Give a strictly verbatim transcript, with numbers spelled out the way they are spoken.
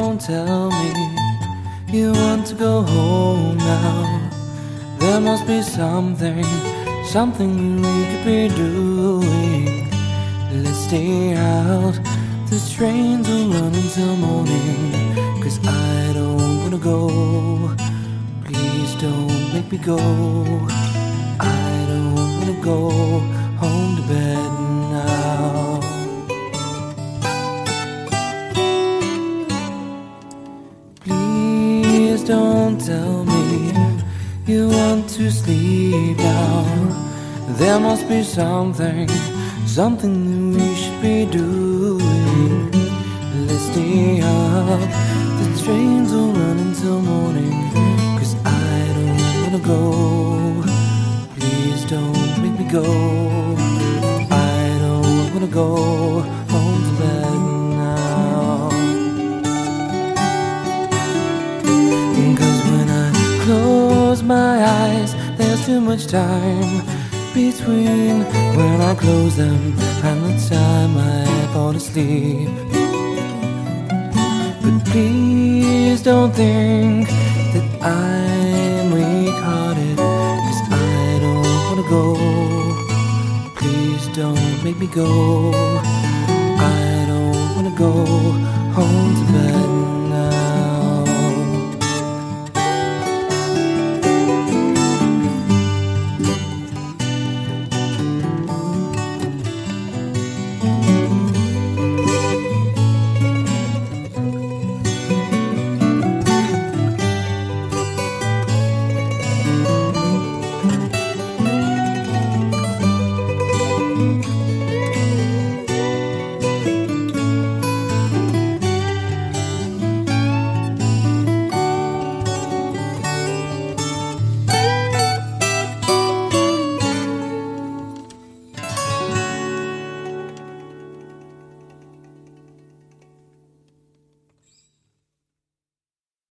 don't tell me you want to go home now. There must be something, something we could be doing. Let's stay out, the trains will run until morning. Cause I don't wanna go, please don't make me go. I don't wanna go home to bed now. Please don't tell me you want to sleep now. There must be something, something that we should be doing. Let's stay up, the trains will run until morning. Cause I don't wanna go, please don't make me go. I don't wanna go home to bed now. Cause when I close my eyes, there's too much time between when I close them and the time I fall asleep. But please don't think that I'm weak-hearted, cause I don't wanna go. Please don't make me go. I don't wanna go home to bed.